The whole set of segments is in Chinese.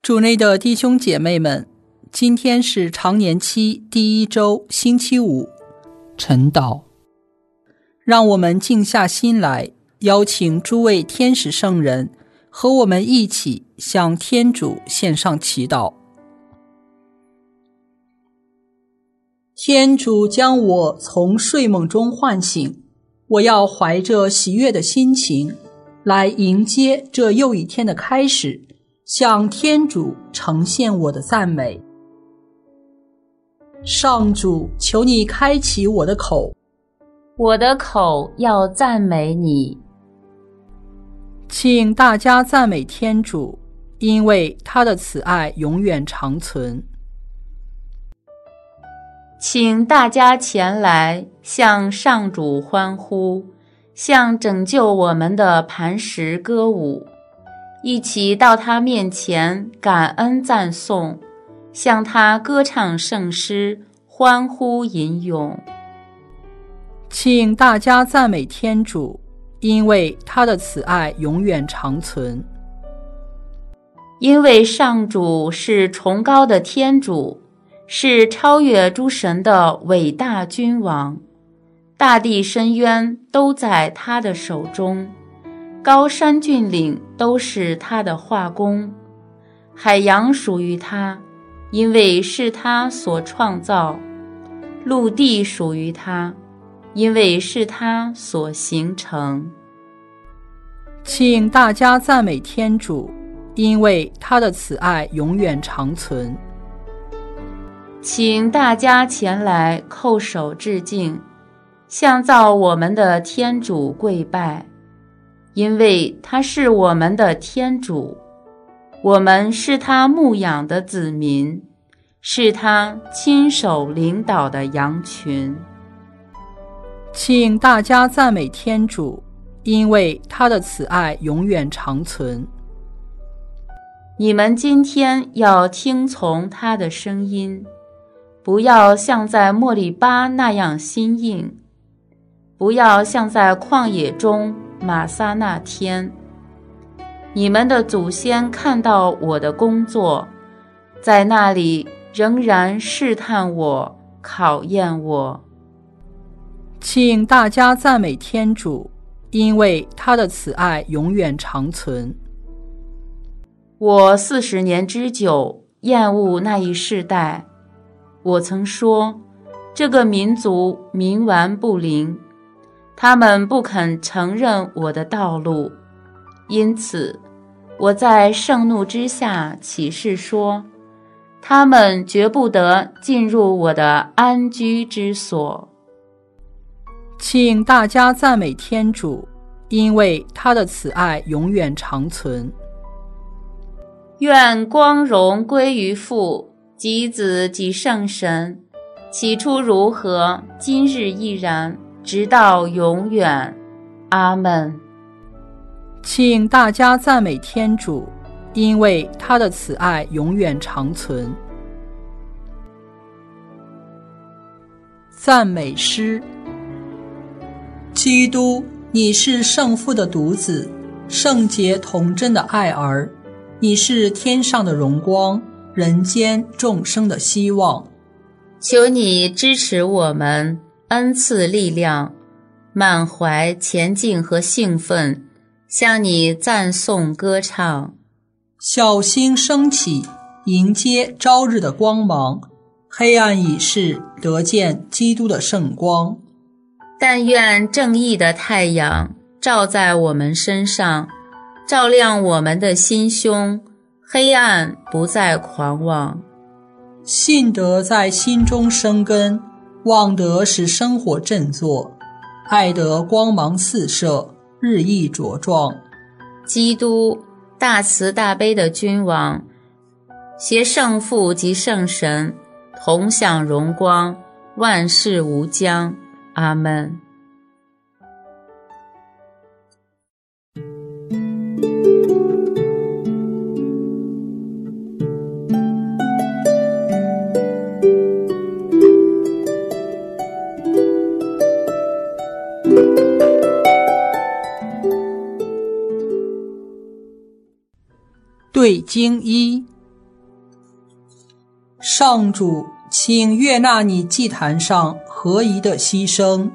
主内的弟兄姐妹们，今天是常年期第1周星期五，晨祷。让我们静下心来，邀请诸位天使圣人和我们一起向天主献上祈祷。天主将我从睡梦中唤醒，我要怀着喜悦的心情来迎接这又一天的开始，向天主呈现我的赞美。上主，求你开启我的口， 我的口要赞美你。 请大家赞美天主，因为他的慈爱永远长存。 请大家前来向上主欢呼，向拯救我们的磐石歌舞，一起到他面前感恩赞颂，向他歌唱圣诗，欢呼吟咏。 请大家赞美天主，因为他的慈爱永远长存。 因为上主是崇高的天主，是超越诸神的伟大君王，大地深渊都在他的手中，高山峻岭都是他的画工，海洋属于他，因为是他所创造；陆地属于他，因为是他所形成。 请大家赞美天主，因为他的慈爱永远长存。 请大家前来叩首致敬，向造我们的天主跪拜，因为他是我们的天主，我们是他牧养的子民，是他亲手领导的羊群。 请大家赞美天主，因为他的慈爱永远长存。 你们今天要听从他的声音，不要像在莫里巴那样心硬，不要像在旷野中玛撒那天。你们的祖先看到我的工作，在那里仍然试探我，考验我。 请大家赞美天主，因为他的慈爱永远长存。 我40年之久厌恶那一世代，我曾说，这个民族冥顽不灵，他们不肯承认我的道路，因此我在盛怒之下起誓说，他们绝不得进入我的安居之所。 请大家赞美天主，因为他的慈爱永远长存。 愿光荣归于父及子及圣神，起初如何，今日亦然，直到永远。阿们。 请大家赞美天主，因为他的慈爱永远长存。赞美诗。基督，你是圣父的独子，圣洁童真的爱儿，你是天上的荣光，人间众生的希望。 求你支持我们，恩赐力量，满怀前进和兴奋，向你赞颂歌唱。 小星升起，迎接朝日的光芒，黑暗已逝，得见基督的圣光。 但愿正义的太阳照在我们身上，照亮我们的心胸，黑暗不再狂妄。 信德在心中生根，望德使生活振作，爱德光芒四射，日益茁壮。 基督，大慈大悲的君王，携圣父及圣神，同享荣光，万事无疆。阿们。 对经一， 上主，请悦纳你祭坛上合宜的牺牲。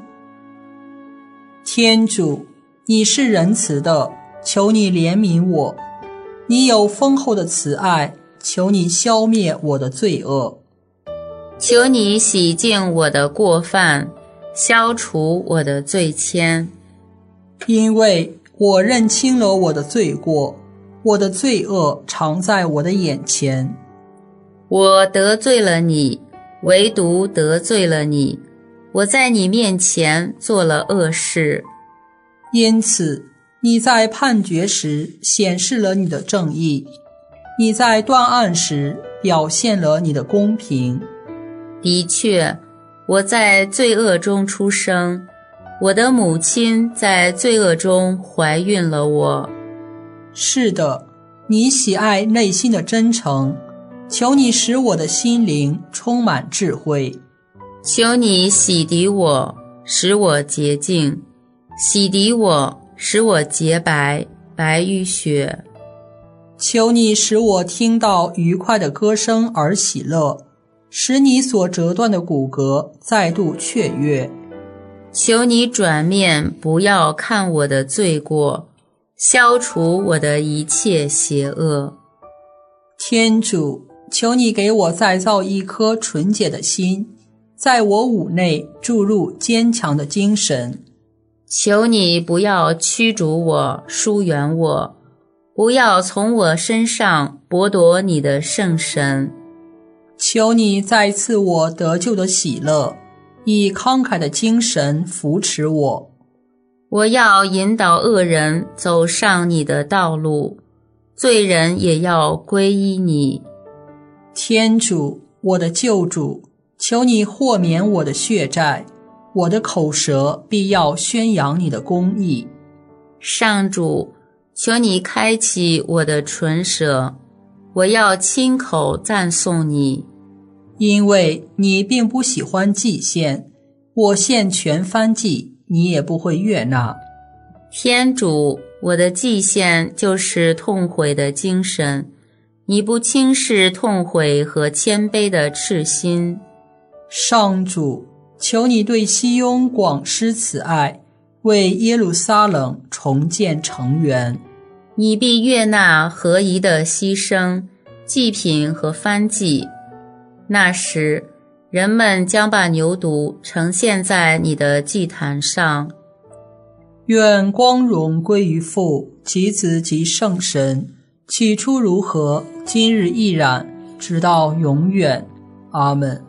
天主，你是仁慈的，求你怜悯我。你有丰厚的慈爱，求你消灭我的罪恶。 求你洗净我的过犯，消除我的罪愆。 因为我认清了我的罪过，我的罪恶常在我的眼前。 我得罪了你，唯独得罪了你，我在你面前做了恶事。 因此，你在判决时显示了你的正义，你在断案时表现了你的公平。 的确，我在罪恶中出生，我的母亲在罪恶中怀孕了我。 是的，你喜爱内心的真诚，求你使我的心灵充满智慧。 求你洗涤我，使我洁净，洗涤我，使我洁白，白于雪。 求你使我听到愉快的歌声而喜乐，使你所折断的骨骼再度雀跃。 求你转面，不要看我的罪过，消除我的一切邪恶。 天主，求你给我再造一颗纯洁的心，在我五内注入坚强的精神。 求你不要驱逐我，疏远我，不要从我身上剥夺你的圣神。 求你再赐我得救的喜乐，以慷慨的精神扶持我。 我要引导恶人走上你的道路，罪人也要皈依你。 天主，我的救主，求你豁免我的血债，我的口舌必要宣扬你的公义。 上主，求你开启我的唇舌，我要亲口赞颂你。 因为你并不喜欢祭献，我献全燔祭，你也不会悦纳。 天主，我的祭献就是痛悔的精神，你不轻视痛悔和谦卑的赤心。 上主，求你对西雍广施慈爱，为耶路撒冷重建城垣。 你必悦纳合宜的牺牲、祭品和燔祭。那时，人们将把牛犊呈现在你的祭坛上。 愿光荣归于父及子及圣神，起初如何，今日亦然，直到永远。阿们。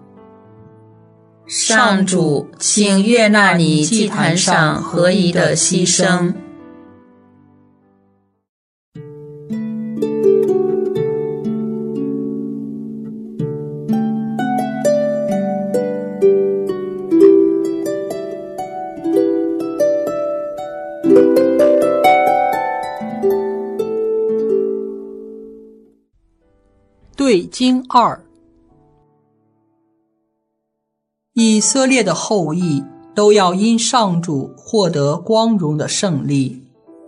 上主，请悦纳你祭坛上合宜的牺牲。 对经2，以色列的后裔都要因上主获得光荣的胜利。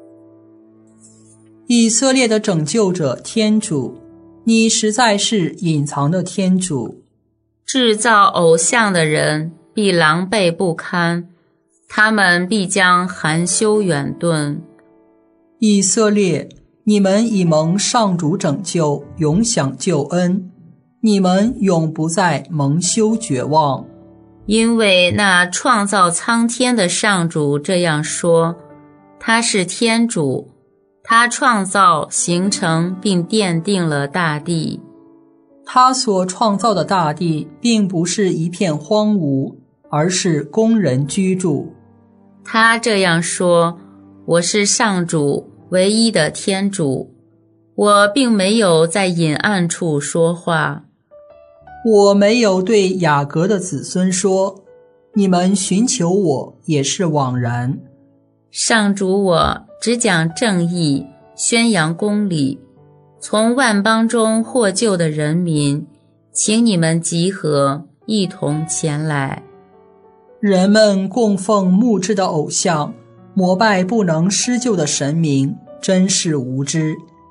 以色列的拯救者天主，你实在是隐藏的天主。 制造偶像的人必狼狈不堪，他们必将含羞远遁。 以色列，你们已蒙上主拯救，永享救恩，你们永不再蒙羞绝望。 因为那创造苍天的上主这样说，他是天主，他创造、形成并奠定了大地。 他所创造的大地并不是一片荒芜，而是供人居住。 他这样说，我是上主，唯一的天主，我并没有在隐暗处说话。 我没有对雅各的子孙说，你们寻求我也是枉然。 上主，我只讲正义，宣扬公理，从万邦中获救的人民，请你们集合，一同前来。 人们供奉木制的偶像，膜拜不能施救的神明，真是无知。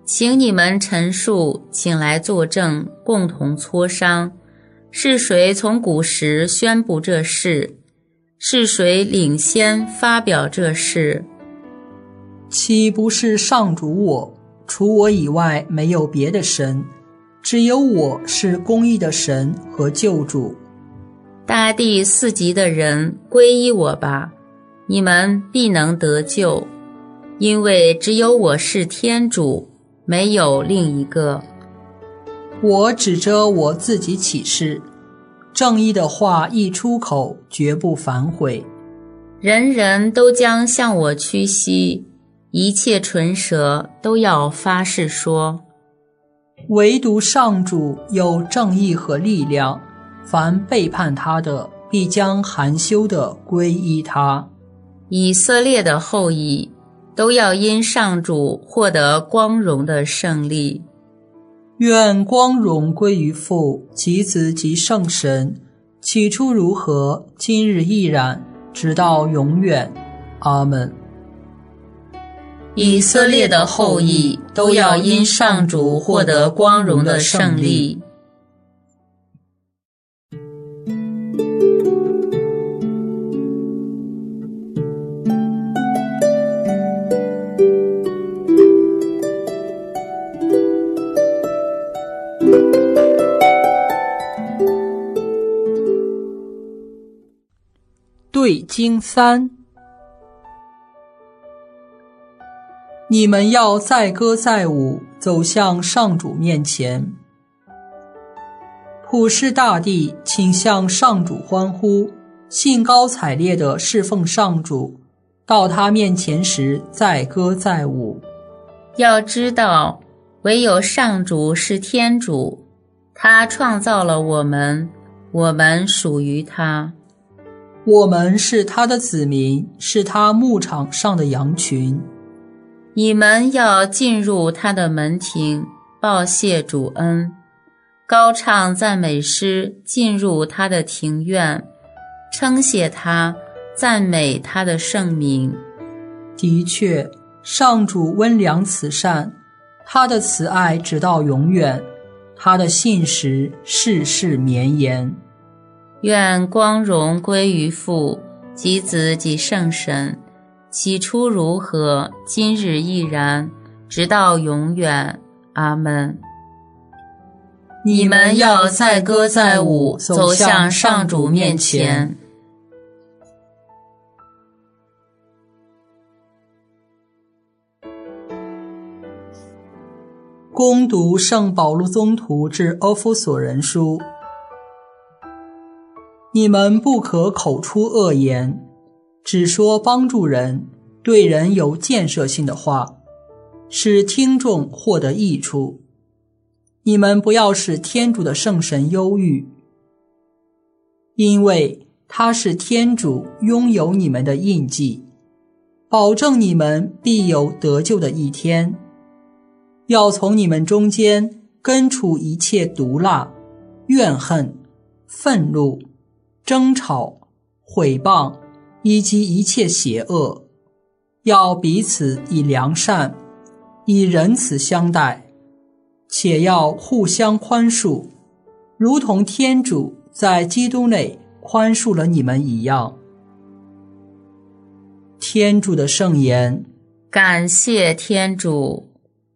请你们陈述，请来作证，共同磋商，是谁从古时宣布这事？是谁领先发表这事？ 岂不是上主我？除我以外没有别的神，只有我是公义的神和救主。 大地四极的人皈依我吧，你们必能得救，因为只有我是天主，没有另一个。 我指着我自己起誓，正义的话一出口，绝不反悔。 人人都将向我屈膝，一切唇舌都要发誓说， 唯独上主有正义和力量，凡背叛他的，必将含羞地皈依他。 以色列的后裔都要因上主获得光荣的胜利。 愿光荣归于父及子及圣神，起初如何，今日亦然，直到永远。阿们。 以色列的后裔都要因上主获得光荣的胜利。 对经3，你们要载歌载舞，走向上主面前。普世大地，请向上主欢呼，兴高采烈地侍奉上主，到他面前时载歌载舞。 要知道，唯有上主是天主，他创造了我们，我们属于他。 我们是他的子民，是他牧场上的羊群。 你们要进入他的门庭，报谢主恩，高唱赞美诗，进入他的庭院，称谢他，赞美他的圣名。 的确，上主温良慈善，他的慈爱直到永远，他的信实世世绵延。 愿光荣归于父及子及圣神，起初如何，今日亦然，直到永远。阿们。你们要载歌载舞，走向上主面前。 恭读圣保禄宗徒致阿弗所人书。你们不可口出恶言，只说帮助人，对人有建设性的话，使听众获得益处。你们不要使天主的圣神忧郁，因为他是天主拥有你们的印记，保证你们必有得救的一天。要从你们中间根除一切毒辣、怨恨、愤怒、争吵、毁谤以及一切邪恶，要彼此以良善、以仁慈相待，且要互相宽恕，如同天主在基督内宽恕了你们一样。天主的圣言。 感谢天主。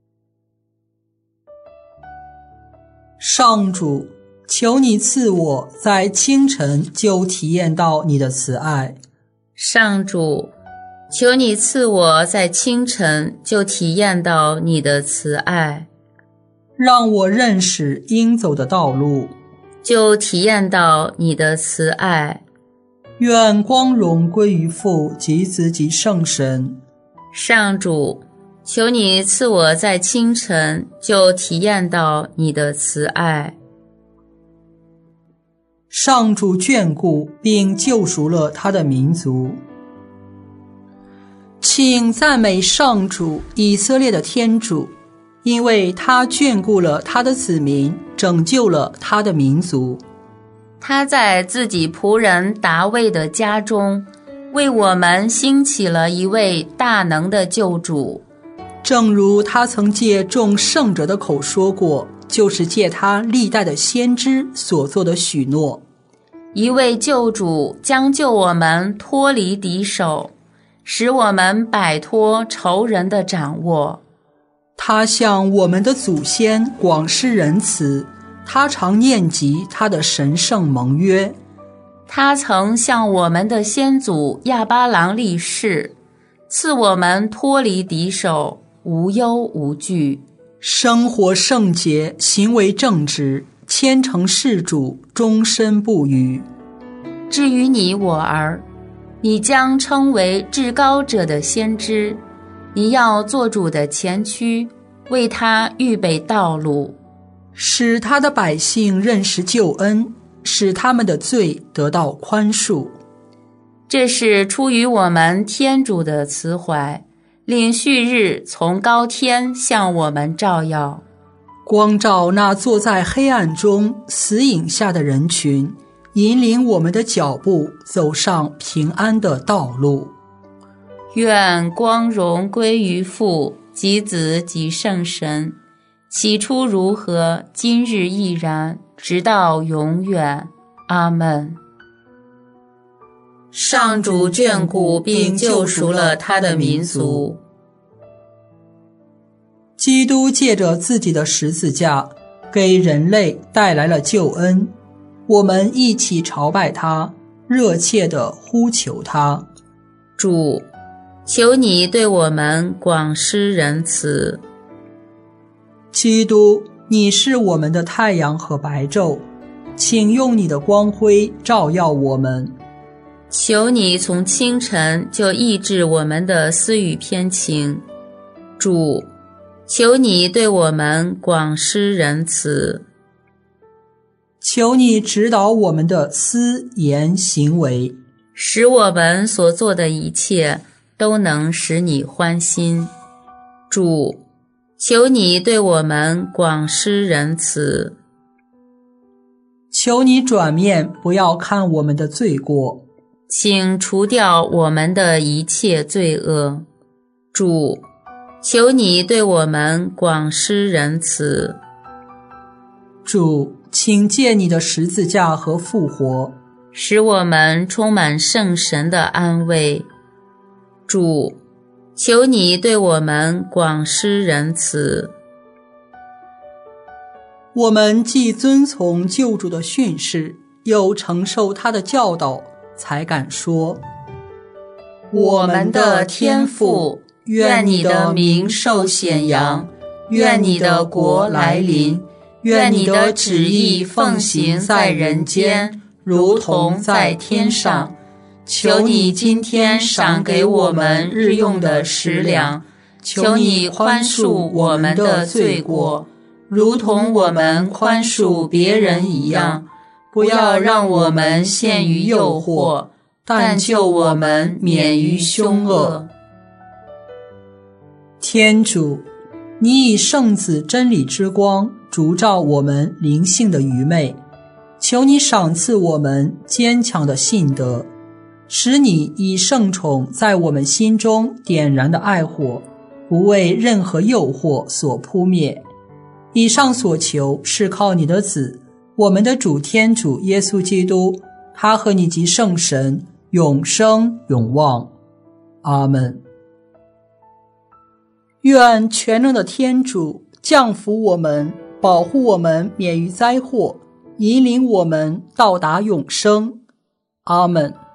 上主，求你赐我在清晨就体验到你的慈爱。 上主，求你赐我在清晨就体验到你的慈爱。 让我认识应走的道路， 就体验到你的慈爱。 愿光荣归于父及子及圣神。 上主，求你赐我在清晨就体验到你的慈爱。 上主眷顾并救赎了他的民族。请赞美上主，以色列的天主，因为他眷顾了他的子民，拯救了他的民族。 他在自己仆人达味的家中，为我们兴起了一位大能的救主。 正如他曾借众圣者的口说过，就是借他历代的先知所做的许诺。 一位救主将救我们脱离敌手，使我们摆脱仇人的掌握。 他向我们的祖先广施仁慈，他常念及他的神圣盟约。 他曾向我们的先祖亚巴郎立誓，赐我们脱离敌手，无忧无惧， 生活圣洁，行为正直，虔诚事主，终身不渝。 至于你我儿，你将称为至高者的先知，你要做主的前驱，为他预备道路， 使他的百姓认识救恩，使他们的罪得到宽恕。 这是出于我们天主的慈怀，令旭日从高天向我们照耀， 光照那坐在黑暗中死影下的人群，引领我们的脚步走上平安的道路。 愿光荣归于父及子及圣神，起初如何，今日亦然，直到永远。阿们。上主眷顾并救赎了他的民族。 基督借着自己的十字架，给人类带来了救恩。我们一起朝拜他，热切地呼求他。 主，求你对我们广施仁慈。 基督，你是我们的太阳和白昼，请用你的光辉照耀我们。 求你从清晨就抑制我们的私欲偏情。主，求你对我们广施仁慈。 求你指导我们的思言行为， 使我们所做的一切都能使你欢心。主，求你对我们广施仁慈。 求你转面不要看我们的罪过， 请除掉我们的一切罪恶。主，求你对我们广施仁慈。 主，请借你的十字架和复活， 使我们充满圣神的安慰。主，求你对我们广施仁慈。 我们既遵从救主的训示，又承受他的教导，才敢说： 我们的天父，愿你的名受显扬，愿你的国来临，愿你的旨意奉行在人间，如同在天上。求你今天赏给我们日用的食粮，求你宽恕我们的罪过，如同我们宽恕别人一样。不要让我们陷于诱惑，但救我们免于凶恶。 天主，你以圣子真理之光烛照我们灵性的愚昧，求你赏赐我们坚强的信德，使你以圣宠在我们心中点燃的爱火，不为任何诱惑所扑灭。以上所求是靠你的子，我们的主天主耶稣基督，他和你及圣神永生永望。阿们。愿全能的天主降福我们，保护我们免于灾祸，引领我们到达永生。阿们。